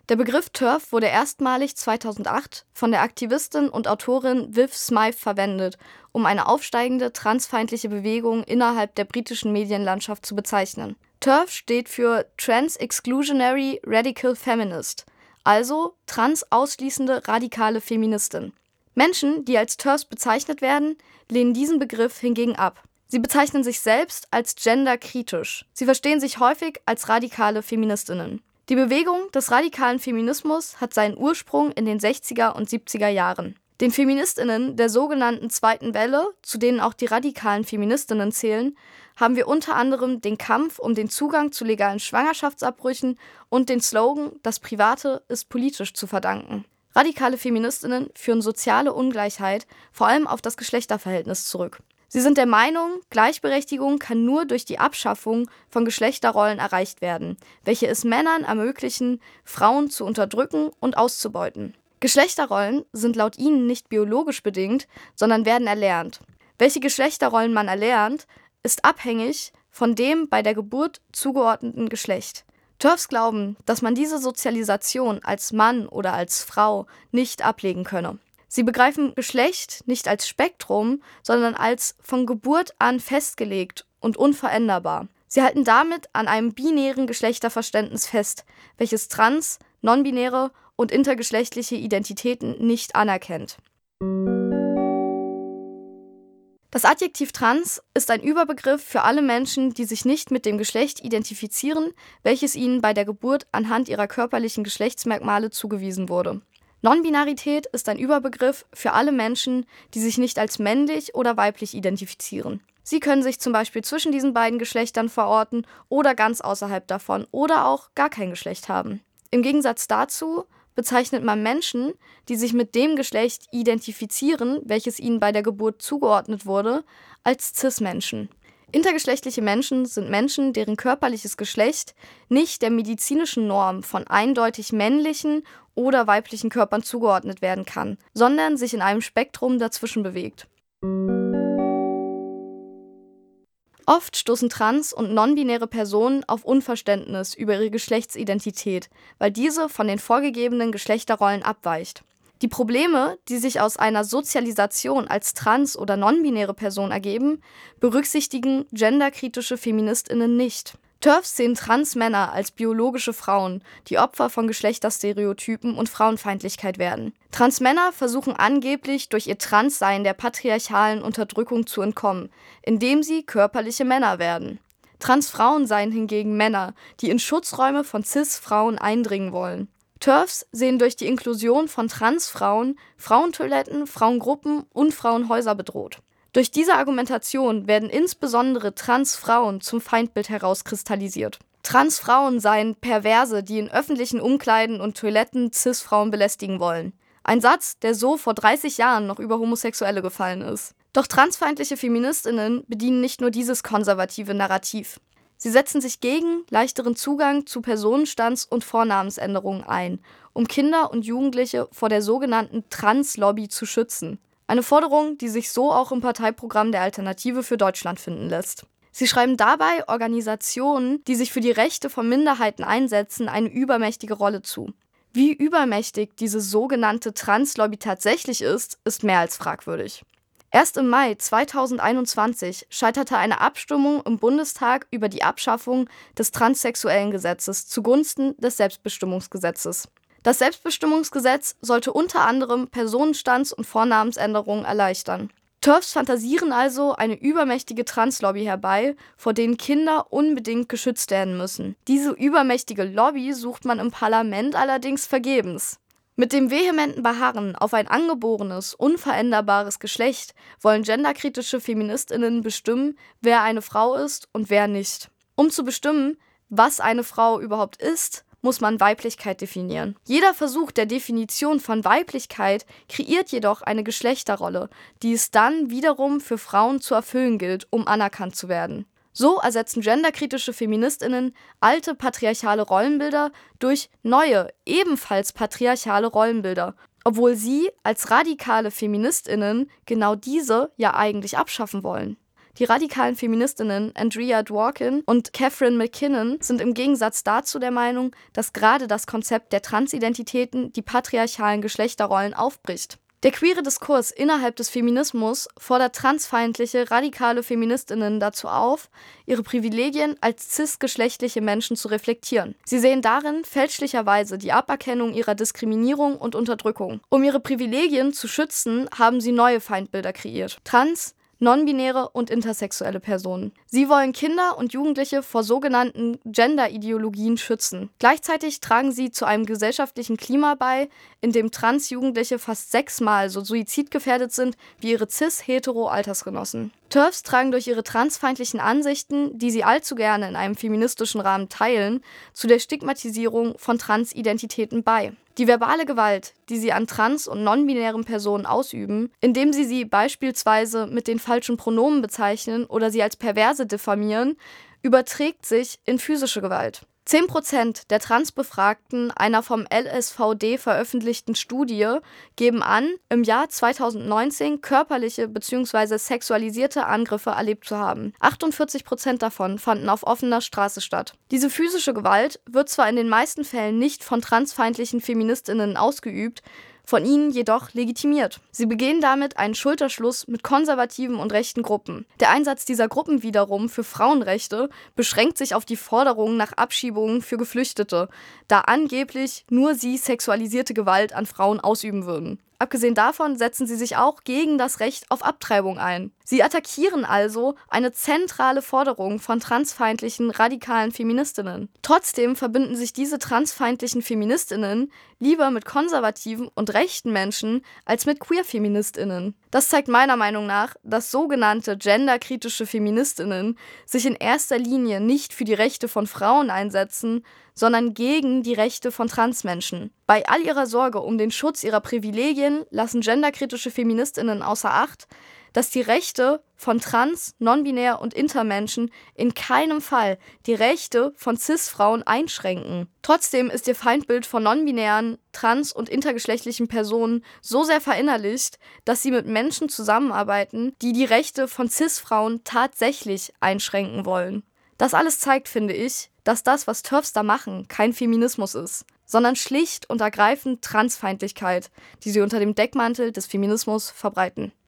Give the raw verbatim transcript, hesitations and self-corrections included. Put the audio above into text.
Der Begriff TERF wurde erstmalig zweitausendacht von der Aktivistin und Autorin Viv Smyth verwendet, um eine aufsteigende transfeindliche Bewegung innerhalb der britischen Medienlandschaft zu bezeichnen. TERF steht für Trans-Exclusionary Radical Feminist, also trans-ausschließende radikale Feministin. Menschen, die als TERFs bezeichnet werden, lehnen diesen Begriff hingegen ab. Sie bezeichnen sich selbst als genderkritisch. Sie verstehen sich häufig als radikale Feministinnen. Die Bewegung des radikalen Feminismus hat seinen Ursprung in den sechziger und siebziger Jahren. Den Feministinnen der sogenannten zweiten Welle, zu denen auch die radikalen Feministinnen zählen, haben wir unter anderem den Kampf um den Zugang zu legalen Schwangerschaftsabbrüchen und den Slogan „Das Private ist politisch" zu verdanken. Radikale Feministinnen führen soziale Ungleichheit vor allem auf das Geschlechterverhältnis zurück. Sie sind der Meinung, Gleichberechtigung kann nur durch die Abschaffung von Geschlechterrollen erreicht werden, welche es Männern ermöglichen, Frauen zu unterdrücken und auszubeuten. Geschlechterrollen sind laut ihnen nicht biologisch bedingt, sondern werden erlernt. Welche Geschlechterrollen man erlernt, ist abhängig von dem bei der Geburt zugeordneten Geschlecht. TERFs glauben, dass man diese Sozialisation als Mann oder als Frau nicht ablegen könne. Sie begreifen Geschlecht nicht als Spektrum, sondern als von Geburt an festgelegt und unveränderbar. Sie halten damit an einem binären Geschlechterverständnis fest, welches trans-, non-binäre und intergeschlechtliche Identitäten nicht anerkennt. Das Adjektiv trans ist ein Überbegriff für alle Menschen, die sich nicht mit dem Geschlecht identifizieren, welches ihnen bei der Geburt anhand ihrer körperlichen Geschlechtsmerkmale zugewiesen wurde. Non-Binarität ist ein Überbegriff für alle Menschen, die sich nicht als männlich oder weiblich identifizieren. Sie können sich zum Beispiel zwischen diesen beiden Geschlechtern verorten oder ganz außerhalb davon oder auch gar kein Geschlecht haben. Im Gegensatz dazu bezeichnet man Menschen, die sich mit dem Geschlecht identifizieren, welches ihnen bei der Geburt zugeordnet wurde, als Cis-Menschen. Intergeschlechtliche Menschen sind Menschen, deren körperliches Geschlecht nicht der medizinischen Norm von eindeutig männlichen oder weiblichen Körpern zugeordnet werden kann, sondern sich in einem Spektrum dazwischen bewegt. Oft stoßen trans- und non-binäre Personen auf Unverständnis über ihre Geschlechtsidentität, weil diese von den vorgegebenen Geschlechterrollen abweicht. Die Probleme, die sich aus einer Sozialisation als trans- oder non-binäre Person ergeben, berücksichtigen genderkritische FeministInnen nicht. TERFs sehen Transmänner als biologische Frauen, die Opfer von Geschlechterstereotypen und Frauenfeindlichkeit werden. Transmänner versuchen angeblich durch ihr Transsein der patriarchalen Unterdrückung zu entkommen, indem sie körperliche Männer werden. Transfrauen seien hingegen Männer, die in Schutzräume von Cis-Frauen eindringen wollen. TERFs sehen durch die Inklusion von Transfrauen Frauentoiletten, Frauengruppen und Frauenhäuser bedroht. Durch diese Argumentation werden insbesondere Transfrauen zum Feindbild herauskristallisiert. Transfrauen seien Perverse, die in öffentlichen Umkleiden und Toiletten Cis-Frauen belästigen wollen. Ein Satz, der so vor dreißig Jahren noch über Homosexuelle gefallen ist. Doch transfeindliche FeministInnen bedienen nicht nur dieses konservative Narrativ. Sie setzen sich gegen leichteren Zugang zu Personenstands- und Vornamensänderungen ein, um Kinder und Jugendliche vor der sogenannten Trans-Lobby zu schützen. Eine Forderung, die sich so auch im Parteiprogramm der Alternative für Deutschland finden lässt. Sie schreiben dabei Organisationen, die sich für die Rechte von Minderheiten einsetzen, eine übermächtige Rolle zu. Wie übermächtig diese sogenannte Trans-Lobby tatsächlich ist, ist mehr als fragwürdig. Erst im Mai zweitausendeinundzwanzig scheiterte eine Abstimmung im Bundestag über die Abschaffung des transsexuellen Gesetzes zugunsten des Selbstbestimmungsgesetzes. Das Selbstbestimmungsgesetz sollte unter anderem Personenstands- und Vornamensänderungen erleichtern. TERFs fantasieren also eine übermächtige Translobby herbei, vor denen Kinder unbedingt geschützt werden müssen. Diese übermächtige Lobby sucht man im Parlament allerdings vergebens. Mit dem vehementen Beharren auf ein angeborenes, unveränderbares Geschlecht wollen genderkritische FeministInnen bestimmen, wer eine Frau ist und wer nicht. Um zu bestimmen, was eine Frau überhaupt ist, muss man Weiblichkeit definieren. Jeder Versuch der Definition von Weiblichkeit kreiert jedoch eine Geschlechterrolle, die es dann wiederum für Frauen zu erfüllen gilt, um anerkannt zu werden. So ersetzen genderkritische FeministInnen alte patriarchale Rollenbilder durch neue, ebenfalls patriarchale Rollenbilder, obwohl sie als radikale FeministInnen genau diese ja eigentlich abschaffen wollen. Die radikalen Feministinnen Andrea Dworkin und Catherine McKinnon sind im Gegensatz dazu der Meinung, dass gerade das Konzept der Transidentitäten die patriarchalen Geschlechterrollen aufbricht. Der queere Diskurs innerhalb des Feminismus fordert transfeindliche, radikale Feministinnen dazu auf, ihre Privilegien als cisgeschlechtliche Menschen zu reflektieren. Sie sehen darin fälschlicherweise die Aberkennung ihrer Diskriminierung und Unterdrückung. Um ihre Privilegien zu schützen, haben sie neue Feindbilder kreiert. Trans, non-binäre und intersexuelle Personen. Sie wollen Kinder und Jugendliche vor sogenannten Gender-Ideologien schützen. Gleichzeitig tragen sie zu einem gesellschaftlichen Klima bei, in dem Trans-Jugendliche fast sechsmal so suizidgefährdet sind wie ihre cis-hetero-Altersgenossen. TERFs tragen durch ihre transfeindlichen Ansichten, die sie allzu gerne in einem feministischen Rahmen teilen, zu der Stigmatisierung von Transidentitäten bei. Die verbale Gewalt, die sie an trans- und non-binären Personen ausüben, indem sie sie beispielsweise mit den falschen Pronomen bezeichnen oder sie als Perverse diffamieren, überträgt sich in physische Gewalt. zehn Prozent der Transbefragten einer vom L S V D veröffentlichten Studie geben an, im Jahr zweitausendneunzehn körperliche bzw. sexualisierte Angriffe erlebt zu haben. achtundvierzig Prozent davon fanden auf offener Straße statt. Diese physische Gewalt wird zwar in den meisten Fällen nicht von transfeindlichen Feministinnen ausgeübt, von ihnen jedoch legitimiert. Sie begehen damit einen Schulterschluss mit konservativen und rechten Gruppen. Der Einsatz dieser Gruppen wiederum für Frauenrechte beschränkt sich auf die Forderung nach Abschiebungen für Geflüchtete, da angeblich nur sie sexualisierte Gewalt an Frauen ausüben würden. Abgesehen davon setzen sie sich auch gegen das Recht auf Abtreibung ein. Sie attackieren also eine zentrale Forderung von transfeindlichen, radikalen Feministinnen. Trotzdem verbinden sich diese transfeindlichen Feministinnen lieber mit konservativen und rechten Menschen als mit Queer-Feministinnen. Das zeigt meiner Meinung nach, dass sogenannte genderkritische Feministinnen sich in erster Linie nicht für die Rechte von Frauen einsetzen, sondern gegen die Rechte von Transmenschen. Bei all ihrer Sorge um den Schutz ihrer Privilegien lassen genderkritische Feministinnen außer Acht, dass die Rechte von Trans-, Non-Binär- und Intermenschen in keinem Fall die Rechte von Cis-Frauen einschränken. Trotzdem ist ihr Feindbild von non-binären, trans- und intergeschlechtlichen Personen so sehr verinnerlicht, dass sie mit Menschen zusammenarbeiten, die die Rechte von Cis-Frauen tatsächlich einschränken wollen. Das alles zeigt, finde ich, dass das, was TERFs da machen, kein Feminismus ist, sondern schlicht und ergreifend Transfeindlichkeit, die sie unter dem Deckmantel des Feminismus verbreiten.